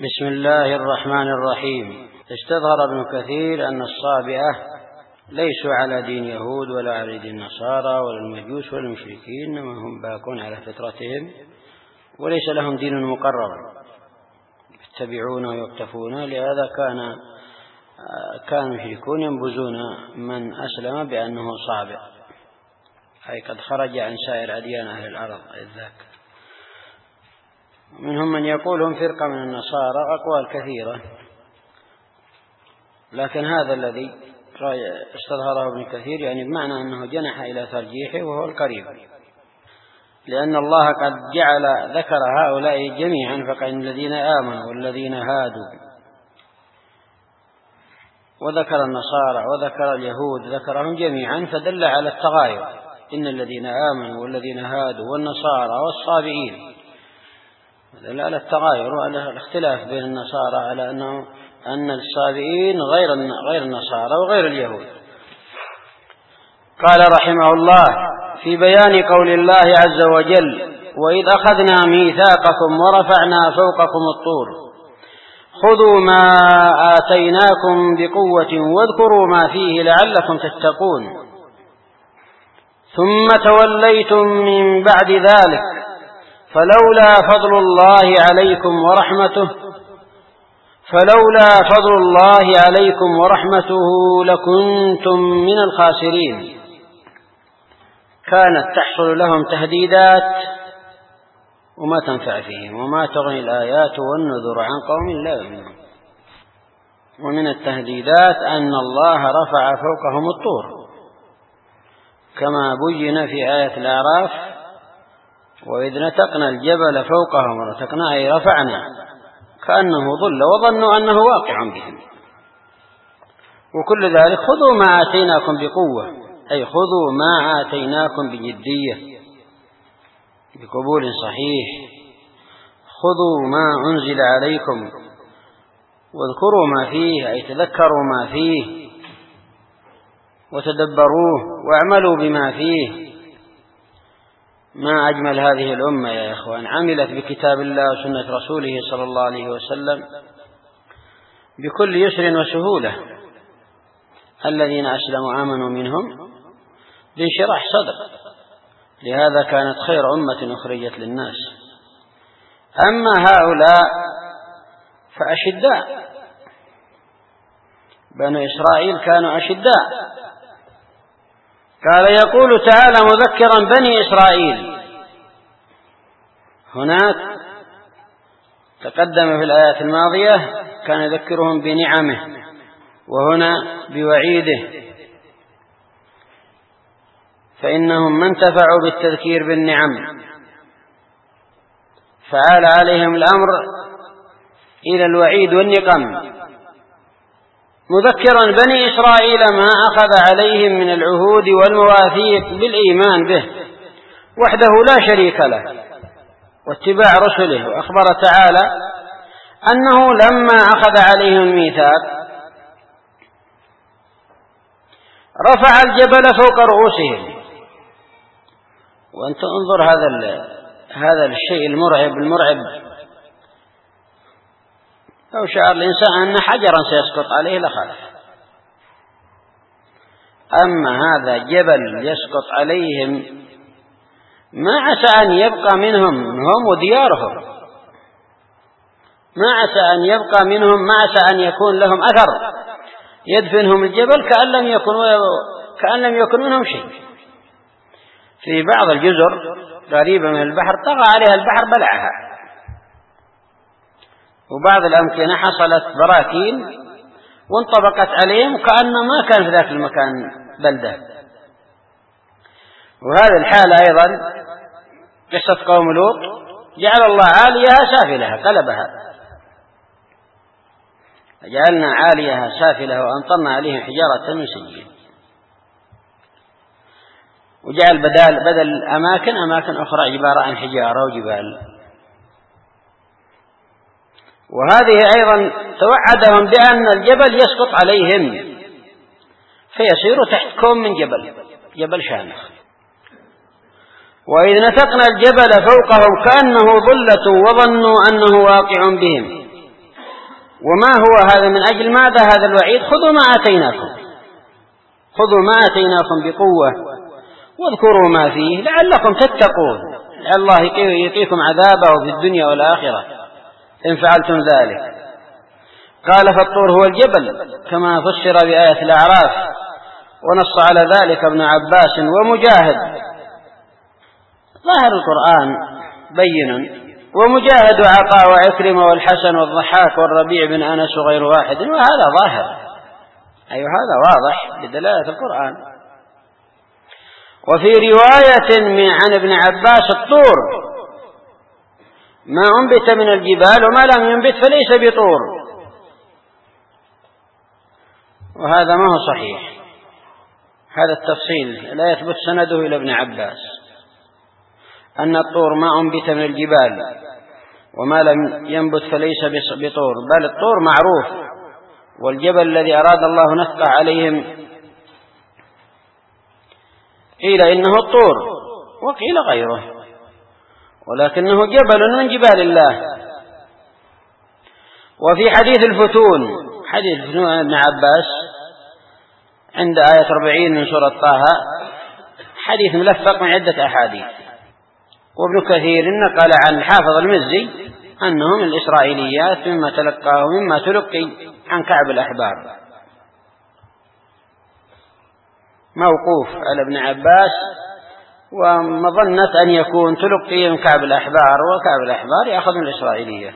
بسم الله الرحمن الرحيم. استظهر ابن كثير أن الصابئة ليسوا على دين يهود ولا على دين النصارى ولا المجوس ولا المشركين، إنما هم باقون على فطرتهم وليس لهم دين مقرر يتبعونه ويقتفونه. لهذا كان المشركون ينبذون من أسلم بأنه صابئ، أي قد خرج عن سائر أديان أهل الأرض ذاك. منهم من يقول هم فرقة من النصارى، أقوال كثيرة، لكن هذا الذي استظهره ابن كثير يعني بمعنى أنه جنح إلى ترجيحه وهو القريب، لأن الله قد ذكر هؤلاء جميعا، فقال الذين آمنوا والذين هادوا، وذكر النصارى وذكر اليهود، ذكرهم جميعا فدل على التغاير. إن الذين آمنوا والذين هادوا والنصارى والصابئين، دل على التغاير وعلى الاختلاف بين النصارى، على أن الصابئين غير النصارى وغير اليهود. قال رحمه الله في بيان قول الله عز وجل: وإذ أخذنا ميثاقكم ورفعنا فوقكم الطور خذوا ما آتيناكم بقوة واذكروا ما فيه لعلكم تتقون ثم توليتم من بعد ذلك فلولا فضل الله عليكم ورحمته لكنتم من الخاسرين. كانت تحصل لهم تهديدات وما تنفع فيهم، وما تغني الآيات والنذر عن قوم لا يؤمنون. ومن التهديدات أن الله رفع فوقهم الطور كما بين في آية الأعراف: وإذ نتقنا الجبل فوقهم، ونتقنا أي رفعنا، كأنه ظل وظنوا أنه واقع بهم. وكل ذلك خذوا ما آتيناكم بقوة، أي خذوا ما آتيناكم بجدية بقبول صحيح. خذوا ما أنزل عليكم واذكروا ما فيه، أي تذكروا ما فيه وتدبروه واعملوا بما فيه. ما أجمل هذه الأمة يا إخوان، عملت بكتاب الله وسنة رسوله صلى الله عليه وسلم بكل يسر وسهولة. الذين أسلموا آمنوا منهم بانشراح صدر، لهذا كانت خير أمة أخرجت للناس. أما هؤلاء فأشداء، بنو إسرائيل كانوا أشداء. قال يقول تعالى مذكرا بني إسرائيل، هناك تقدم في الآيات الماضية كان يذكرهم بنعمه، وهنا بوعيده، فإنهم ما انتفعوا بالتذكير بالنعم، فعال عليهم الأمر إلى الوعيد والنقم، مذكرا بني إسرائيل ما أخذ عليهم من العهود والمواثيق بالإيمان به وحده لا شريك له واتباع رسله. وأخبر تعالى أنه لما أخذ عليهم الميثاق رفع الجبل فوق رؤوسهم. وأنت انظر هذا الشيء المرعب. لو شعر الإنسان أن حجرا سيسقط عليه لخاف، أما هذا جبل يسقط عليهم ما عسى أن يبقى منهم هم وديارهم، ما عسى أن يبقى منهم، ما عسى أن يكون لهم أثر يدفنهم الجبل كأن لم يكن منهم شيء. في بعض الجزر قريبة من البحر طغى عليها البحر بلعها، وبعض الأمكنة حصلت براكين وانطبقت عليهم كأن ما كان في ذاك المكان بلدة. وهذه الحالة أيضا قصة قوم لوط، جعل الله عاليها سافلها قلبها، جعلنا عاليها سافلها وأمطرنا عليهم حجارة من سجيل، وجعل بدل أماكن أخرى عبارة عن حجارة وجبال. وهذه أيضا توعدهم بأن الجبل يسقط عليهم فيصير تحت كوم من جبل شامخ. وإذ نتقنا الجبل فوقهم كأنه ظلة وظنوا أنه واقع بهم وما هو هذا؟ من أجل ماذا هذا الوعيد؟ خذوا ما آتيناكم بقوة واذكروا ما فيه لعلكم تتقون، لعل الله يقيكم عذابه في الدنيا والآخرة إن فعلتم ذلك. قال فالطور هو الجبل كما فسر بآية الأعراف، ونص على ذلك ابن عباس ومجاهد. ظاهر القرآن بين، ومجاهد وعطاء وعكرمة والحسن والضحاك والربيع بن أنس وغير واحد، وهذا ظاهر، أي هذا واضح بدلالة القرآن. وفي رواية عن ابن عباس الطور ما أنبت من الجبال وما لم ينبت فليس بطور، وهذا ما هو صحيح. هذا التفصيل لا يثبت سنده إلى ابن عباس، أن الطور ما أنبت من الجبال وما لم ينبت فليس بطور، بل الطور معروف، والجبل الذي أراد الله نفقه عليهم قيل إنه الطور وقيل غيره، ولكنه جبل من جبال الله. وفي حديث الفتون، حديث ابن عباس عند آية 40 من سورة طه، حديث ملفق من عدة أحاديث. وابن كثير نقل عن الحافظ المزي أنه من الإسرائيليات مما تلقي عن كعب الأحبار، موقوف على ابن عباس، ومظنة أن يكون تلقي من كعب الأحبار، وكعب الأحبار يأخذ من الإسرائيليات.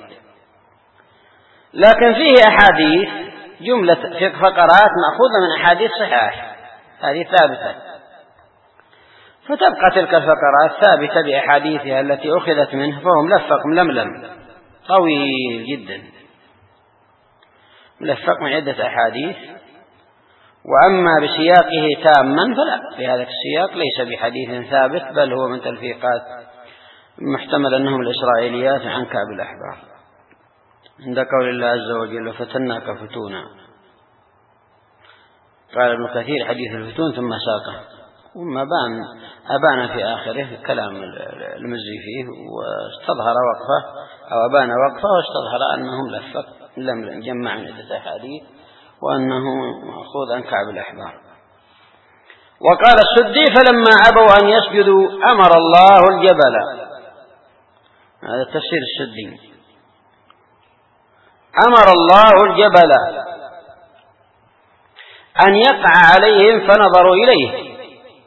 لكن فيه أحاديث جملة فقرات مأخوذة من أحاديث صحاح، هذه ثابتة، فتبقى تلك الفقرات ثابتة بأحاديثها التي أخذت منه، فهو ملفق ململم طويل جدا، ملفق من عدة أحاديث. وأما بسياقه تاما فلا، بهذا السياق ليس بحديث ثابت، بل هو من تلفيقات محتمل أنهم الإسرائيليات عن كعب الأحبار، عند قول الله عز وجل فتناك فتونا. قال ابن كثير حديث الفتون ثم ساقه، وما أبان في آخره كلام المزي فيه، واستظهر وقفه أو أبان وقفه واستظهر أنهم لم جمع من عدة أحاديث وأنه مأخوذ عن كعب الأحبار. وقال السدي فلما أبوا أن يسجدوا أمر الله الجبل، هذا تفسير السدي، أمر الله الجبل أن يقع عليهم فنظروا إليه،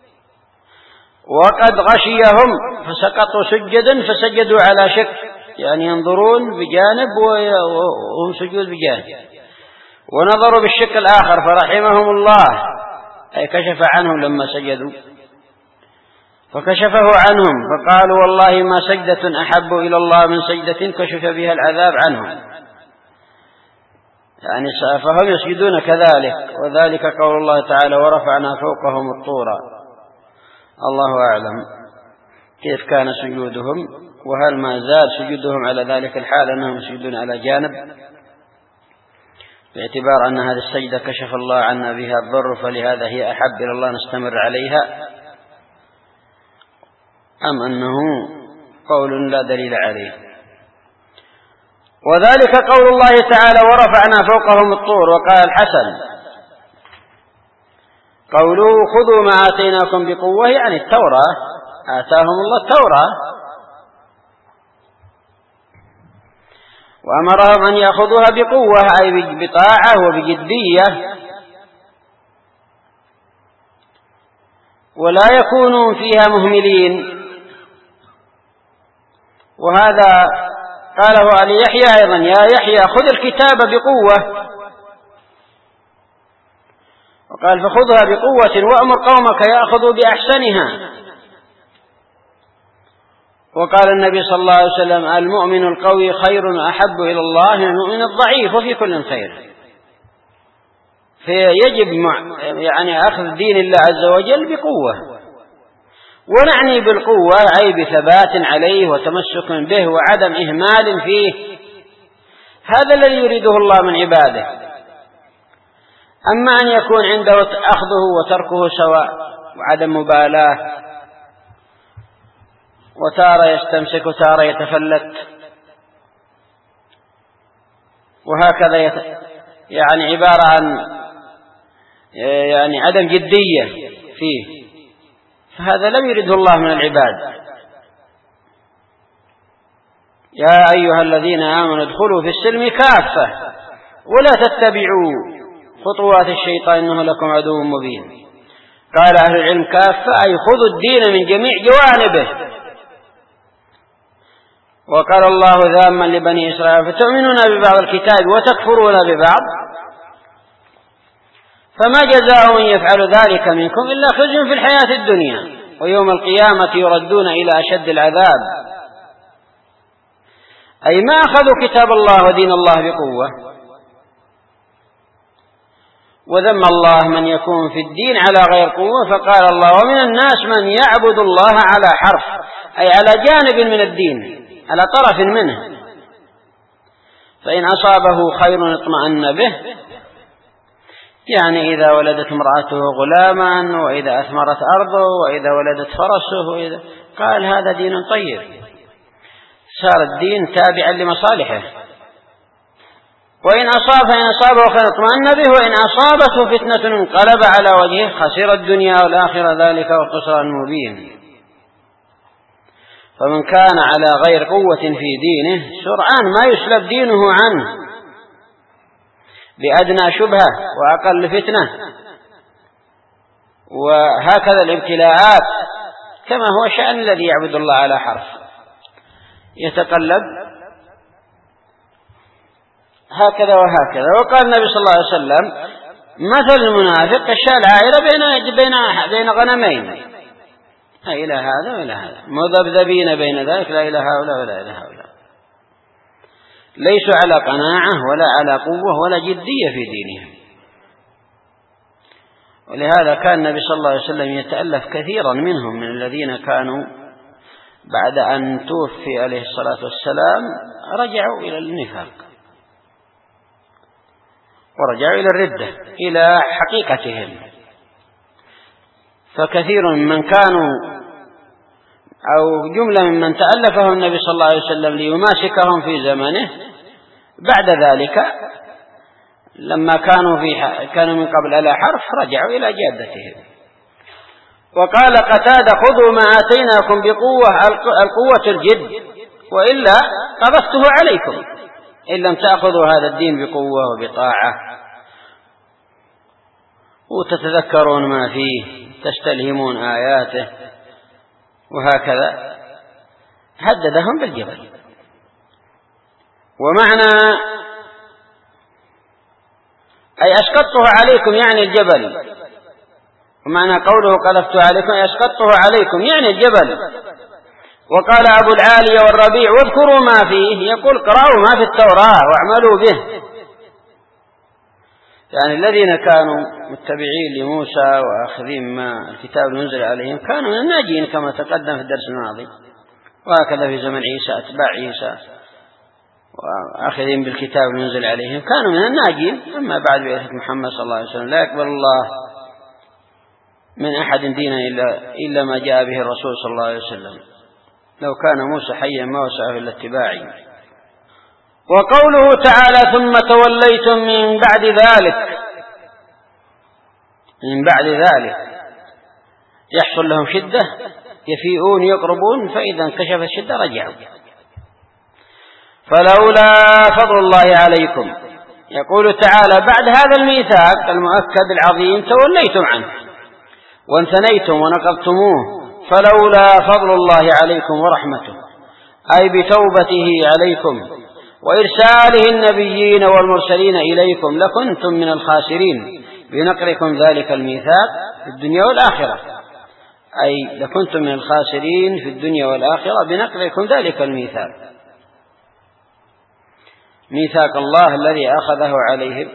وقد غشيهم فسقطوا سجدا فسجدوا على شك، يعني ينظرون بجانب وهم سجود بجانب، ونظروا بالشق الآخر فرحمهم الله، أي كشف عنهم لما سجدوا، فكشفه عنهم فقالوا والله ما سجدة أحب إلى الله من سجدة كشف بها العذاب عنهم، يعني فهم يسجدون كذلك. وذلك قول الله تعالى ورفعنا فوقهم الطور. الله أعلم كيف كان سجودهم، وهل ما زال سجودهم على ذلك الحال أنهم يسجدون على جانب، باعتبار أن هذه السجدة كشف الله عنا بها الضر فلهذا هي أحب إلى الله نستمر عليها، أم أنه قول لا دليل عليه. وذلك قول الله تعالى ورفعنا فوقهم الطور. وقال الحسن قولوا خذوا ما آتيناكم بقوة، يعني التوراة، آتاهم الله التوراة وأمرهم أن يأخذوها بقوة، أي بطاعة وبجدية، ولا يكونوا فيها مهملين. وهذا قاله علي يحيى أيضا، يا يحيى خذ الكتاب بقوة، وقال فخذها بقوة وأمر قومك يأخذوا بأحسنها. وقال النبي صلى الله عليه وسلم المؤمن القوي خير وأحب إلى الله من المؤمن الضعيف، وفي كل خير. فيجب يعني أخذ دين الله عز وجل بقوة، ونعني بالقوة أي بثبات عليه وتمسك به وعدم إهمال فيه، هذا الذي يريده الله من عباده. أما أن يكون عنده أخذه وتركه سواء وعدم مبالاة، وتارة يستمسك وتارة يتفلت، وهكذا يعني عبارة عن يعني عدم جدية فيه، فهذا لم يرده الله من العباد. يا أيها الذين آمنوا ادخلوا في السلم كافة ولا تتبعوا خطوات الشيطان إنه لكم عدو مبين. قال أهل العلم كافة أي خذوا الدين من جميع جوانبه. وقال الله ذاما لبني إسرائيل فتؤمنون ببعض الكتاب وتكفرون ببعض فما جزاء من يفعل ذلك منكم إلا خزي في الحياة الدنيا ويوم القيامة يردون إلى أشد العذاب. أي ما أخذوا كتاب الله ودين الله بقوة. وذم الله من يكون في الدين على غير قوة، فقال الله ومن الناس من يعبد الله على حرف، أي على جانب من الدين، على طرف منه، فإن أصابه خير اطمأن به، يعني إذا ولدت امرأته غلاما، وإذا أثمرت أرضه، وإذا ولدت فرسه، قال هذا دين طيب، صار الدين تابعا لمصالحه. وإن أصاب فإن أصابه خير اطمأن به، وإن أصابته فتنة انقلب على وجهه خسر الدنيا والآخرة ذلك والخسران المبين. فمن كان على غير قوة في دينه سرعان ما يسلب دينه عنه بأدنى شبهة وأقل فتنة. وهكذا الابتلاءات كما هو شأن الذي يعبد الله على حرف يتقلب هكذا وهكذا. وقال النبي صلى الله عليه وسلم مثل المنافق كالشاة العائرة بين غنمين، إلى هذا وإلى هذا مذبذبين بين ذلك لا إلى هؤلاء ولا إلى هؤلاء، ليسوا على قناعة ولا على قوة ولا جدية في دينهم. ولهذا كان النبي صلى الله عليه وسلم يتألف كثيرا منهم من الذين كانوا بعد أن توفي عليه الصلاة والسلام رجعوا إلى النفاق ورجعوا إلى الردة إلى حقيقتهم. فكثير من كانوا أو جملة ممن تألفهم النبي صلى الله عليه وسلم ليماسكهم في زمنه بعد ذلك لما كانوا من قبل على حرف رجعوا إلى جادتهم. وقال قتادة خذوا ما آتيناكم بقوة، القوة الجد، وإلا قذفته عليكم إن لم تأخذوا هذا الدين بقوة وبطاعة وتتذكرون ما فيه تستلهمون آياته. وهكذا هددهم بالجبل. ومعنى أي أسقطته عليكم يعني الجبل، ومعنى قوله قذفته عليكم أي أسقطته عليكم يعني الجبل. وقال أبو العالية والربيع واذكروا ما فيه، يقول قرأوا ما في التوراة واعملوا به. يعني الذين كانوا متبعين لموسى وآخذين ما الكتاب المنزل عليهم كانوا من الناجين كما تقدم في الدرس الماضي. وهكذا في زمن عيسى أتباع عيسى وآخذين بالكتاب المنزل عليهم كانوا من الناجين. أما بعد بعثة محمد صلى الله عليه وسلم لا يقبل الله من أحد دينا إلا ما جاء به الرسول صلى الله عليه وسلم. لو كان موسى حيا ما وسعه إلا اتباعي. وقوله تعالى ثم توليتم من بعد ذلك يحصل لهم شدة يفيئون يقربون فإذا انكشف الشدة رجعوا. فلولا فضل الله عليكم، يقول تعالى بعد هذا الميثاق المؤكد العظيم توليتم عنه وانثنيتم ونقضتموه. فلولا فضل الله عليكم ورحمته أي بتوبته عليكم وإرساله النبيين والمرسلين إليكم لكنتم من الخاسرين بنقركم ذلك الميثاق في الدنيا والآخرة. أي لكنتم من الخاسرين في الدنيا والآخرة بنقركم ذلك الميثاق، ميثاق الله الذي أخذه عليهم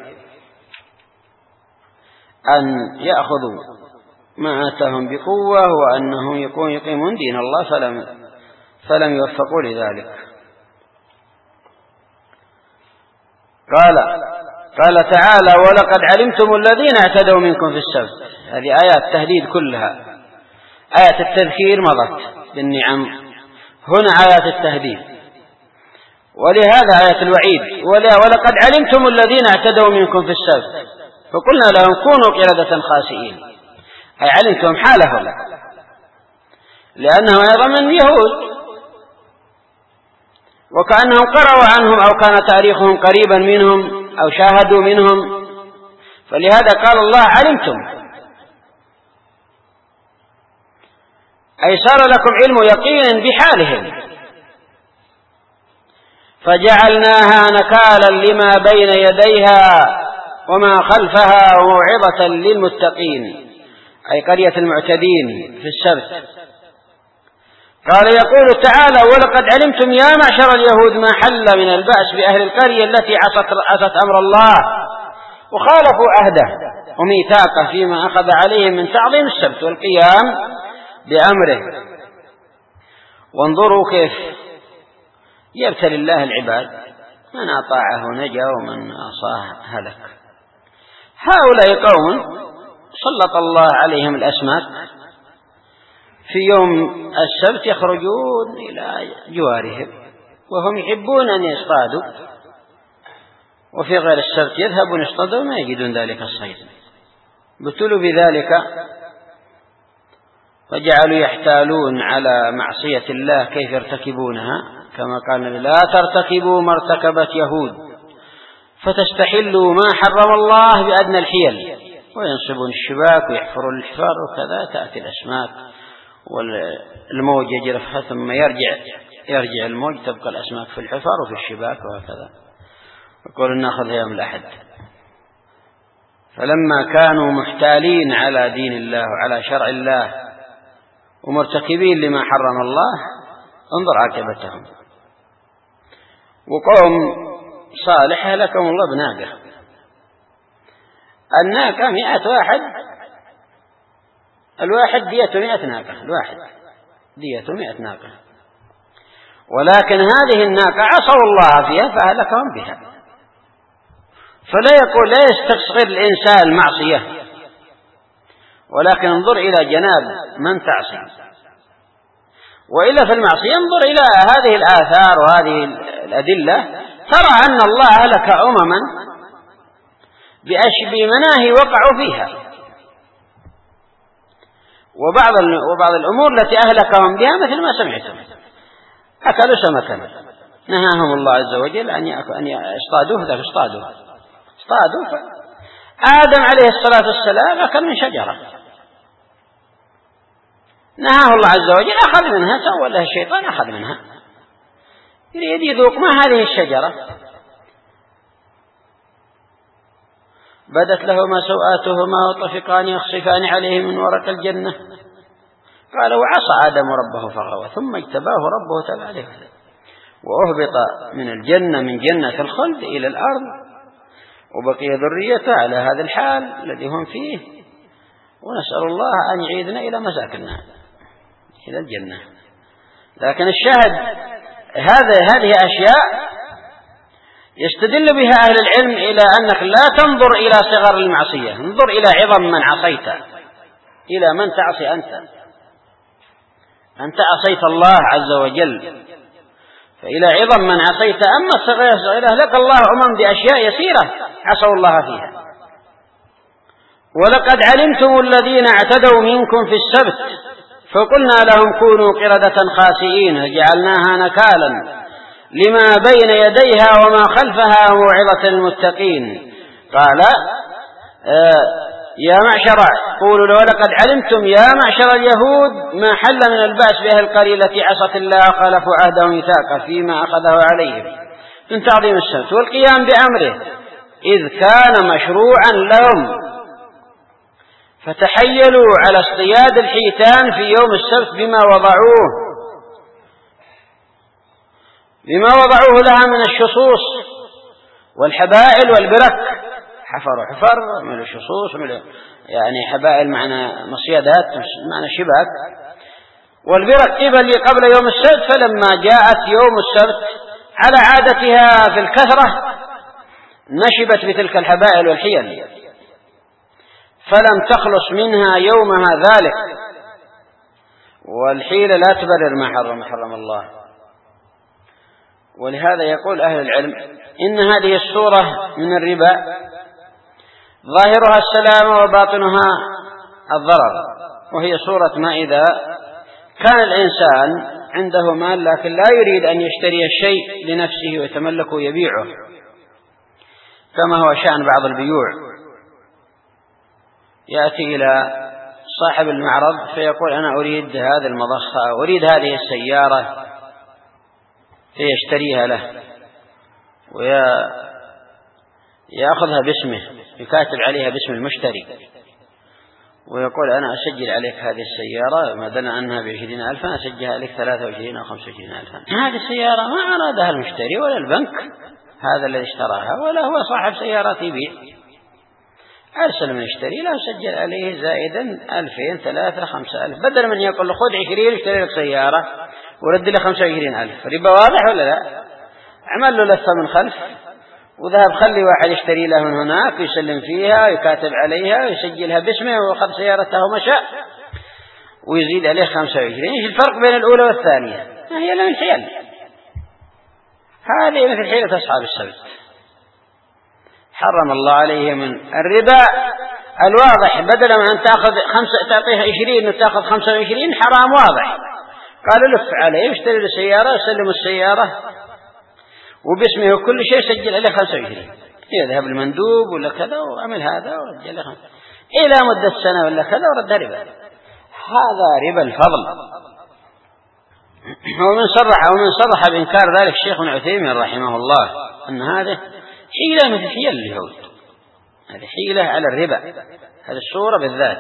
أن يأخذوا ما آتاهم بقوة وأنهم يقيمون دين الله فلم يوفقوا لذلك. قال تعالى ولقد علمتم الذين اعتدوا منكم في السبت. هذه آيات تهديد كلها. آيات التذكير مضت بالنعم، هنا آيات التهديد. ولهذا آية الوعيد ولقد علمتم الذين اعتدوا منكم في السبت فقلنا لهم كونوا قردة خاسئين، أي علمتم حالهم لأنهم أيضا من اليهود وكأنهم قرأوا عنهم أو كان تاريخهم قريبا منهم أو شاهدوا منهم، فلهذا قال الله علمتم، أي صار لكم علم يقين بحالهم، فجعلناها نكالا لما بين يديها وما خلفها وموعظة للمتقين، أي قرية المعتدين في السبت. قال يقول تعالى ولقد علمتم يا معشر اليهود ما حل من البأس بأهل القرية التي عصت أمر الله وخالفوا عهده وميثاقه فيما أخذ عليهم من تعظيم السبت والقيام بأمره. وانظروا كيف يبتلي الله العباد، من أطاعه نجا ومن عصاه هلك. هؤلاء قوم سلط الله عليهم الأسماك، في يوم السبت يخرجون إلى جوارهم وهم يحبون أن يصطادوا، وفي غير السبت يذهبون يصطادوا وما يجدون ذلك الصيد، ابتلوا بذلك فجعلوا يحتالون على معصية الله كيف يرتكبونها، كما قال لا ترتكبوا ما ارتكبت يهود فتستحلوا ما حرم الله بأدنى الحيل، وينصبون الشباك ويحفرون الحفار وكذا تأتي الأسماك والموج يجرفها ثم يرجع الموج، تبقى الأسماك في الحفار وفي الشباك وهكذا، يقول نأخذها يوم الأحد. فلما كانوا محتالين على دين الله وعلى شرع الله ومرتكبين لما حرم الله انظر عاقبتهم. وقوم صالح هلكهم الله بناقة، الناقة 100 واحد، الواحد ديته 100 ناقة، الواحد ديته 100 ناقة، ولكن هذه الناقة عصوا الله فيها فهلكهم بها. فلا يقول لا يستصغر الإنسان المعصية، ولكن انظر إلى جناب من تعصي، وإلا في المعصية انظر إلى هذه الآثار وهذه الأدلة ترى أن الله هلك أمما بمناهي وقعوا فيها، وبعض الأمور التي أهلكهم بها مثل ما سمعتم، أكلوا سمكا نهاهم الله عز وجل أن يصطادوه، ذلك اصطادوا آدم عليه الصلاة والسلام أكل من شجرة نهاه الله عز وجل، أخذ منها، سوى له الشيطان أخذ منها، يريد يذوق ما هذه الشجرة، بدت لهما سوآتهما وطفقان يخصفان عليه من ورق الجنة، قال وعصى آدم ربه فغوى ثم اجتباه ربه تاب عليه وأهبط من الجنة من جنة الخلد إلى الأرض وبقي ذريته على هذا الحال الذي هم فيه، ونسأل الله أن يعيدنا إلى مساكننا إلى الجنة. لكن الشاهد هذه أشياء يستدل بها أهل العلم إلى أنك لا تنظر إلى صغر المعصية، انظر إلى عظم من عصيت، إلى من تعصي أنت عصيت الله عز وجل، فإلى عظم من عصيت. أما الصغيرة لك الله بأشياء يسيرة عصوا الله فيها. ولقد علمتم الذين اعتدوا منكم في السبت فقلنا لهم كونوا قردة خاسئين جعلناها نكالا لما بين يديها وما خلفها موعظة للمتقين. قال يا معشر قولوا ولقد علمتم يا معشر اليهود ما حل من البأس بأهل القرية التي عصت الله خالفوا عهده وميثاقه فيما أخذه عليهم من تعظيم السبت والقيام بأمره إذ كان مشروعا لهم، فتحيلوا على اصطياد الحيتان في يوم السبت بما وضعوه لها من الشصوص والحبائل والبرك، حفروا حفر من الشصوص يعني حبائل معنى مصيدات معنى شباك، والبرك قبل يوم السبت، فلما جاءت يوم السبت على عادتها في الكثرة نشبت بتلك الحبائل والحيل فلم تخلص منها يومها ذلك، والحيلة لا تبرر ما حرم الله. ولهذا يقول أهل العلم إن هذه الصورة من الربا ظاهرها السلامة وباطنها الضرر، وهي صورة ما إذا كان الإنسان عنده مال لكن لا يريد أن يشتري الشيء لنفسه ويتملكه يبيعه، كما هو شأن بعض البيوع، يأتي إلى صاحب المعرض فيقول أنا أريد هذه المضخة، أريد هذه السيارة، فيشتريها له ويأخذها باسمه، يكاتب عليها باسم المشتري ويقول أنا أسجل عليك هذه السيارة ما دام أنها ب20,000 أنا أسجلها عليك 23 أو 25,000. هذه السيارة ما أرادها المشتري ولا البنك هذا الذي اشتراها، ولا هو صاحب سيارة يبيع، أرسل من يشتري لا يسجل عليه زائدا 2,000 3 5,000، بدل من يقول له خذ 20 اشتري لك سيارة ورد له 25,000. ربا واضح ولا لا؟ عمل له لفة من خلف وذهب خلي واحد يشتري له من هناك ويسلم فيها ويكاتب عليها ويسجلها باسمه وأخذ سيارته ومشى ويزيد عليه 25. ايش الفرق بين الأولى والثانية؟ ما هي إلا من حيل، هذه مثل حيلة أصحاب السبت. حرم الله عليه من الربا الواضح، بدل ما أن تعطيه 20 وتأخذ 25 حرام واضح. قالوا لف عليه يشتري له سيارة يسلم السيارة وباسمه وكل شيء سجل عليه 25، يذهب المندوب ولا كذا وعمل هذا ورد له إلى مدة سنة ولا كذا ورد ربا. هذا ربا الفضل. ومن صرح بإنكار ذلك الشيخ ابن عثيمين رحمه الله أن هذه حيلة مثل حيل اليهود، هذه حيلة على الربا، هذه الصورة بالذات.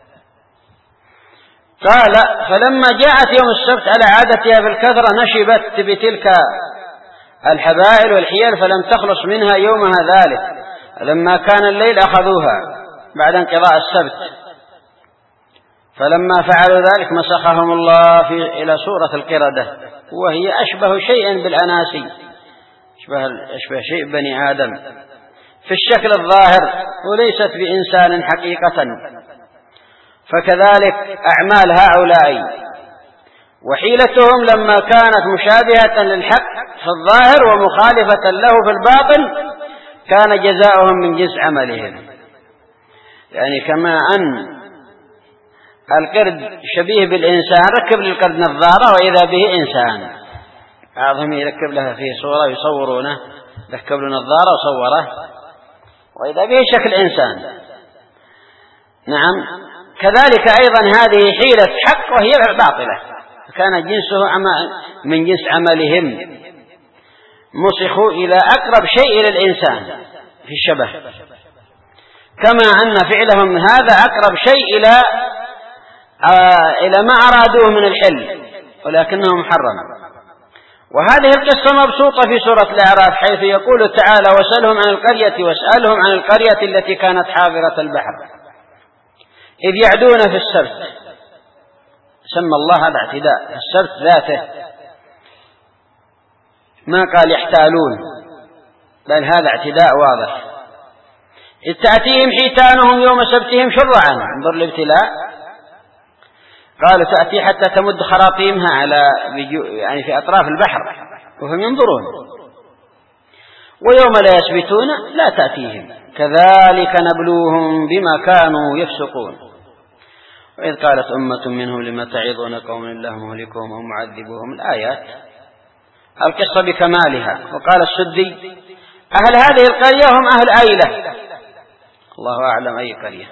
قال فلما جاءت يوم السبت على عادتها بالكثرة نشبت بتلك الحبائل والحيل فلم تخلص منها يومها ذلك، لما كان الليل أخذوها بعد انقضاء السبت، فلما فعلوا ذلك مسخهم الله إلى صورة القردة، وهي أشبه شيء بالأناسي، أشبه شيء بني آدم في الشكل الظاهر وليست بإنسان حقيقة، فكذلك أعمال هؤلاء وحيلتهم لما كانت مشابهة للحق في الظاهر ومخالفة له في الباطن كان جزاؤهم من جنس عملهم. يعني كما أن القرد شبيه بالإنسان ركب للقرد نظارة وإذا به إنسان، بعضهم يركب له فيه صورة يصورونه، ركب له نظارة وصوره وإذا به شكل إنسان. نعم، كذلك أيضا هذه حيلة حق وهي باطلة، كان جنسه من جنس عملهم، مسخوا إلى أقرب شيء إلى الإنسان في الشبه، كما أن فعلهم هذا أقرب شيء إلى ما أرادوه من الحل ولكنه محرم. وهذه القصة مبسوطة في سورة الأعراف حيث يقول تعالى واسألهم عن القرية التي كانت حاضرة البحر إذ يعدون في السبت، سمى الله هذا اعتداء في السبت ذاته، ما قال يحتالون بل هذا اعتداء واضح. إذ تأتيهم حيتانهم يوم سبتهم شرعا، انظر الابتلاء، قالوا تأتي حتى تمد خراطيمها يعني في أطراف البحر وهم ينظرون، ويوم لا يسبتون لا تأتيهم كذلك نبلوهم بما كانوا يفسقون. وإذ قالت أمة منهم لما تعظون قوما الله مهلكهم أو معذبوهم، الآيات القصة بكمالها. وقال السدي أهل هذه القرية هم أهل أيلة، الله أعلم أي قرية،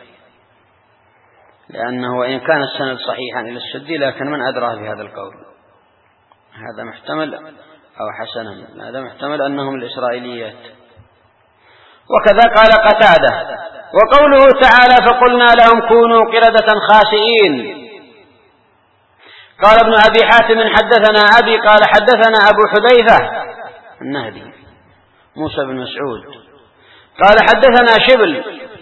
لأنه وإن كان السند صحيحا إلى السدي لكن من أدراه بهذا القول، هذا محتمل أو حسنا، هذا محتمل أنهم الإسرائيليات. وكذا قال قتادة. وقوله تعالى فقلنا لهم كونوا قردة خاسئين. قال ابن أبي حاتم حدثنا أبي قال حدثنا أبو حذيفة النهدي موسى بن مسعود قال حدثنا شبل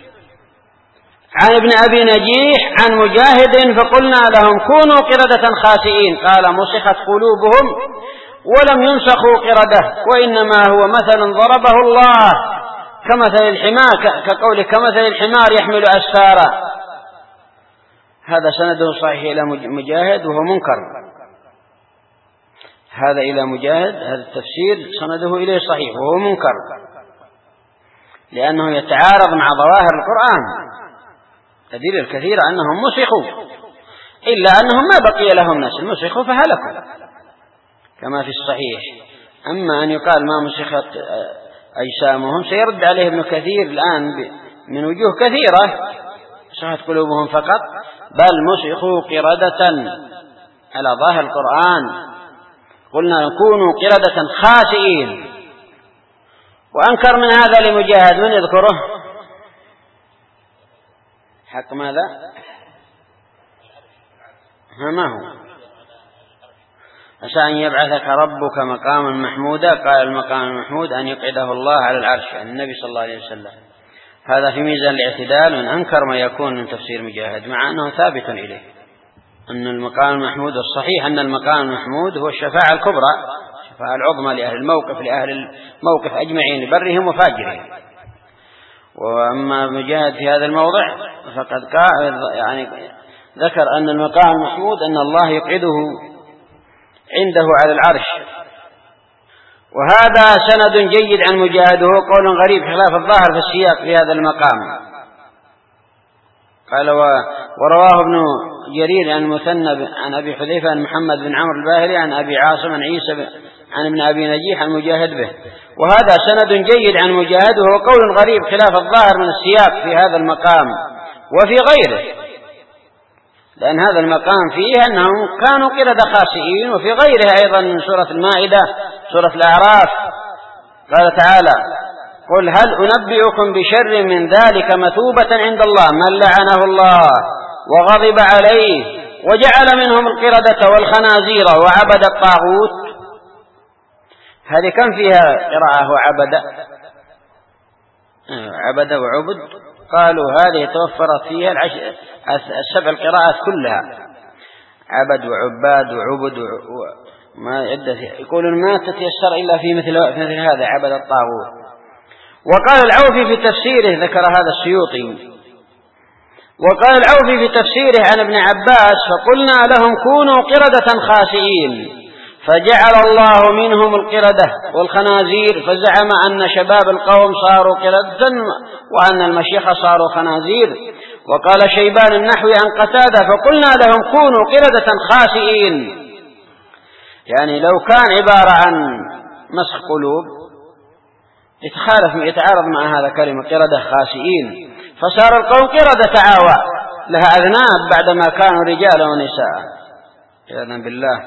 عن ابن أبي نجيح عن مجاهد فقلنا لهم كونوا قردة خاسئين، قال مسخت قلوبهم ولم ينسخوا قردة، وإنما هو مثل ضربه الله كمثل الحمار، كقوله كمثل الحمار يحمل أسفارا. هذا سنده صحيح إلى مجاهد وهو منكر. هذا إلى مجاهد، هذا التفسير سنده إليه صحيح وهو منكر، لأنه يتعارض مع ظواهر القرآن. الأدلة الكثيرة أنهم مسخوا، إلا أنهم ما بقي لهم نسل، مسخوا فهلكوا كما في الصحيح. أما أن يقال ما مسخت أجسامهم سيرد عليه ابن كثير الآن من وجوه كثيرة، مسخت قلوبهم فقط، بل مسخوا قردة على ظاهر القرآن. قلنا كونوا قردة خاسئين. وأنكر من هذا لمجاهد، من يذكره؟ حق ماذا؟ ما هو؟ عسى أن يبعثك ربك مقاما محمودا. قال المقام المحمود أن يقعده الله على العرش، النبي صلى الله عليه وسلم. هذا في ميزان الاعتدال، من أنكر ما يكون من تفسير مجاهد مع أنه ثابت إليه، أن المقام المحمود الصحيح أن المقام المحمود هو الشفاعة الكبرى، الشفاعة العظمى لأهل الموقف، لأهل الموقف أجمعين برهم وفاجرهم. وأما مجاهد في هذا الموضع فقد يعني ذكر أن المقام المحمود أن الله يقعده عنده على العرش. وهذا سند جيد عن مجاهد، وهو قول غريب خلاف الظاهر في السياق في هذا المقام. قال ورواه ابن جرير عن المثنى عن أبي حذيفة عن محمد بن عمرو الباهلي عن أبي عاصم عن عيسى عن ابن أبي نجيح عن مجاهد به. وهذا سند جيد عن مجاهد، وهو قول غريب خلاف الظاهر من السياق في هذا المقام وفي غيره، لأن هذا المقام فيه أنهم كانوا قردة خاسئين، وفي غيره أيضا من سورة المائدة، سورة الأعراف، قال تعالى قل هل أنبئكم بشر من ذلك مثوبة عند الله من لعنه الله وغضب عليه وجعل منهم القردة والخنازير وعبد الطاغوت. هذه كم فيها قراءة وعبد؟ عبد وعبد. قالوا هذه توفرت فيها السبع القراءات كلها، عبد وعباد وعبد ما عدة، يقولون ما تتيسر إلا في مثل هذا عبد الطاغوت. وقال العوفي في تفسيره، ذكر هذا السيوطي، وقال العوفي في تفسيره عن ابن عباس فقلنا لهم كونوا قردة خاسئين فجعل الله منهم القردة والخنازير، فزعم أن شباب القوم صاروا قردة وأن المشيخة صاروا خنازير. وقال شيبان النحوي عن قتادة فقلنا لهم كونوا قردة خاسئين، يعني لو كان عبارة عن مسخ قلوب يتعارض مع هذا كلمة قردة خاسئين، فصار القوم قردة عاوى لها أذناب بعدما كانوا رجالا ونساء، عياذا بالله.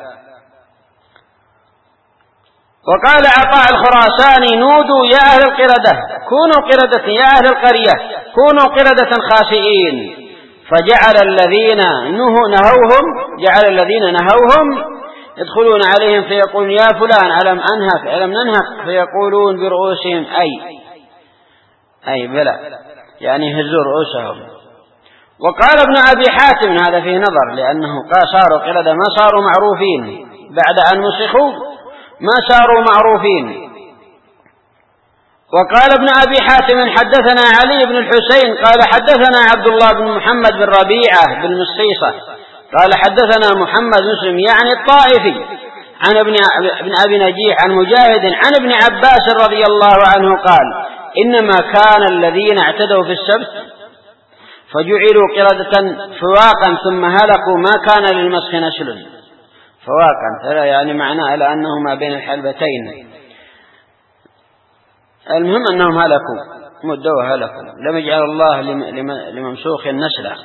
وقال عطاء الخراساني نودوا يا أهل القردة كونوا قردة، يا أهل القرية كونوا قردة خاسئين، فجعل الذين نهوهم يدخلون عليهم فيقولون يا فلان ألم ننهك، فيقولون برؤوسهم أي بلى، يعني هزوا رؤوسهم. وقال ابن أبي حاتم هذا فيه نظر، لأنه صاروا قردة ما صاروا معروفين، بعد أن مسخوا ما صاروا معروفين. وقال ابن أبي حاتم حدثنا علي بن الحسين قال حدثنا عبد الله بن محمد بن ربيعة بن مصيصة قال حدثنا محمد مسلم يعني الطائفي عن ابن أبي نجيح عن مجاهد عن ابن عباس رضي الله عنه قال إنما كان الذين اعتدوا في السبت فجعلوا قردة فواقا ثم هلكوا ما كان للمسخ نسل. فواقا يعني معناه على أنه ما بين الحلبتين، المهم أنهم هلكوا مدوا هلكوا، لم يجعل الله لممسوخ نسلا.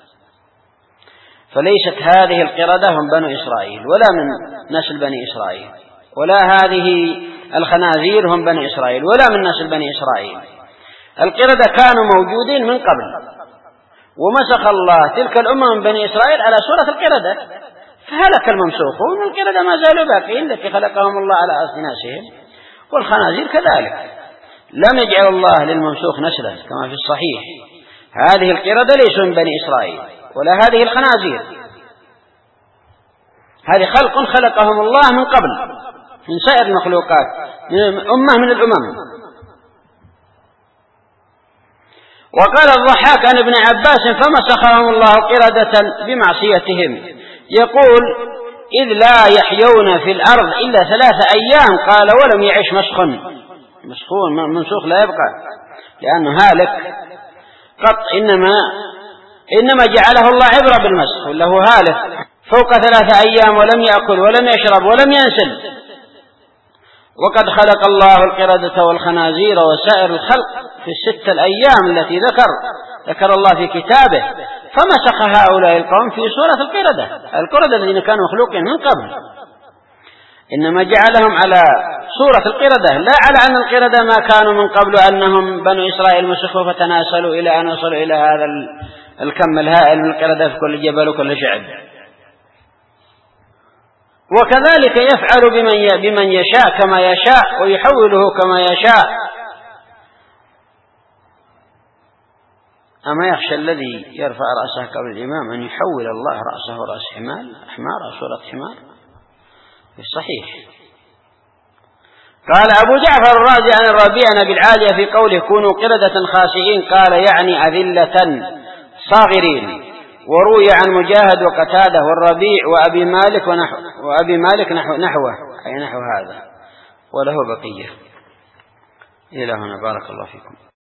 فليست هذه القردة هم بنو إسرائيل ولا من نسل بني إسرائيل، ولا هذه الخنازير هم بني إسرائيل ولا من نسل بني إسرائيل. القردة كانوا موجودين من قبل، ومسخ الله تلك الأمة من بني إسرائيل على صورة القردة، فهلك الممسوخون، والقردة ما زالوا باقين التي خلقهم الله على أصناسهم، والخنازير كذلك. لم يجعل الله للممسوخ نسلا كما في الصحيح. هذه القردة ليسوا من بني إسرائيل ولا هذه الخنازير، هذه خلقهم الله من قبل من سائر المخلوقات، أمة من الأمم. وقال الضحاك عن ابن عباس فمسخهم الله قردة بمعصيتهم، يقول إذ لا يحيون في الأرض إلا 3 أيام. قال ولم يعش مسخون منسوخ لا يبقى لأنه هالك قط، إنما جعله الله عبرة بالمسخ، وله هالك فوق 3 أيام ولم يأكل ولم يشرب ولم ينسل. وقد خلق الله القردة والخنازير وسائر الخلق في 6 الأيام التي ذكر الله في كتابه، فمسخ هؤلاء القوم في صورة القردة الذين كانوا مخلوقين من قبل، إنما جعلهم على صورة القردة، لا على أن القردة ما كانوا من قبل أنهم بنو إسرائيل مسخوا فتناسلوا إلى أن وصلوا إلى هذا الكم الهائل من القردة في كل جبل وكل شعب. وكذلك يفعل بمن يشاء كما يشاء ويحوله كما يشاء. أما يخشى الذي يرفع رأسه قبل الإمام أن يحول الله رأسه رأس حمار أو صورة حمار؟ في الصحيح. قال أبو جعفر الرازي عن الربيع بن العالية في قوله كونوا قردة خاسئين، قال يعني أذلة صاغرين. وروي عن مجاهد وقتادة والربيع وأبي مالك نحوه أي نحو هذا، وله بقية. إلى هنا بارك الله فيكم.